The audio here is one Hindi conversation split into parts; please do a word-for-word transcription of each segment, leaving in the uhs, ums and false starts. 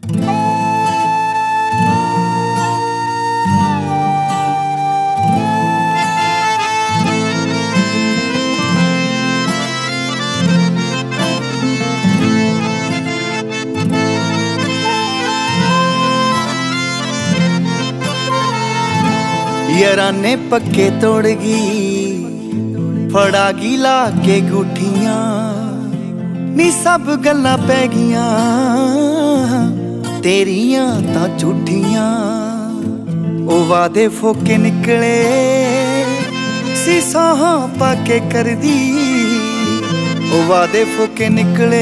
याराने पक्के तोड़गी फड़ागी ला के गुठियां नी सब गल्लां पै गियां तेरियां तां झूठियां। ओ वादे फोके निकले सी साहां पाके करदी, ओ वादे फोके निकले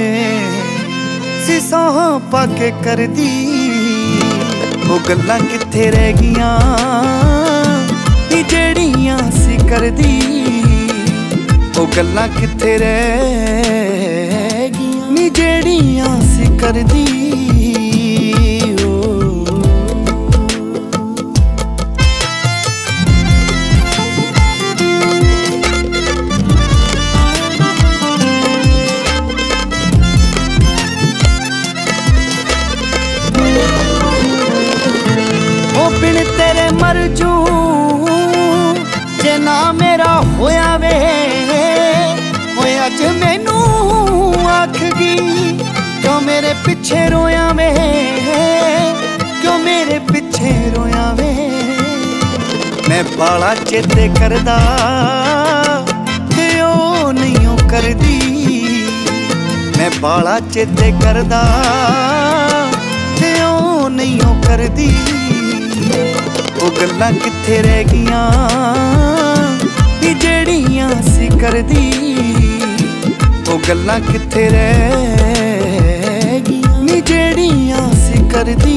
सी साहां पाके करदी। ओ गल्लां कित्थे रह गियां नी जेड़ियां सी करदी, ओ गल्लां कित्थे रह गियां नी जेड़ियां सी करदी। बिन तेरे मर जू जे ना मेरा होया वे, होए अज मैनू आखगी क्यों मेरे पिछे रोया वे, क्यों मेरे पिछे रोया वे। मैं बाला चेते करदा ते ओ नहीं करदी, मैं बाला चेते करदा ते ओ नहीं करदी। ओ गल्लां कित्थे रह गियां नी जेड़ियां सी करदी, ओ गल्लां कित्थे रह गियां नी जेड़ियां सी करदी।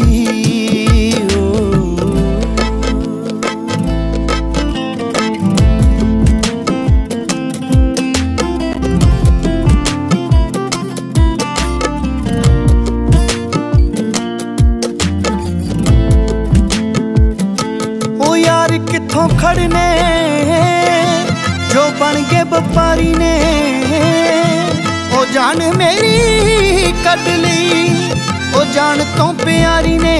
कित्थों खड़ने जो बन गए व्यापारी ने, ओ जान मेरी कट ली ओ जान तो प्यारी ने,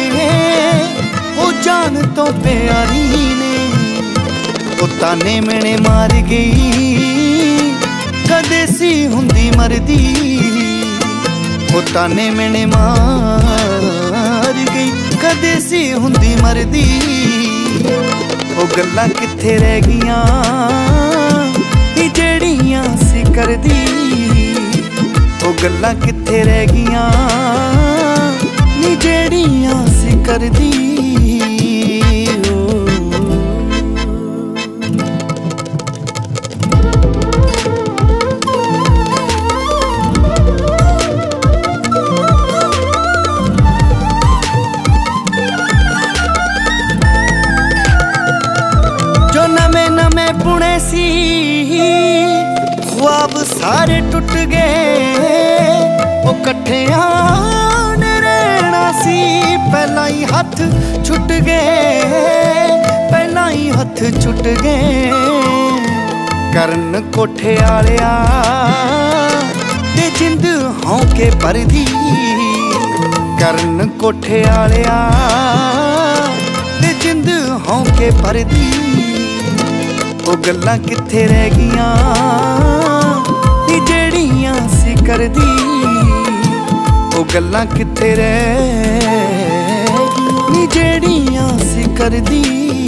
ओ जान तो प्यारी ने। ओ ताने मैंने मार गई कदे सी हुंदी मरदी, ओ ताने मैंने मार गई कदे सी हुंदी मरदी। ओ गल्लां कित्थे रह गियां नी जेड़ियां सी करदी, ओ गल्लां कित्थे रह गियां नी जेड़ियां सी करदी। पुणे सी ख्वाब सारे टुट गए, ओ कट्ठियां ने रहना सी पहला ही हथ छुट गए, पहला ही हथ छुट गए। करन कोठे आलिया ते जिंद हौके भरदी, करन कोठे आलिया ते जिंद हौके भरदी। ओ गल्लां कित्थे रह गियां नी जेड़ियां सी करदी, ओ गल्लां कित्थे रह गियां नी जेड़ियां सी करदी।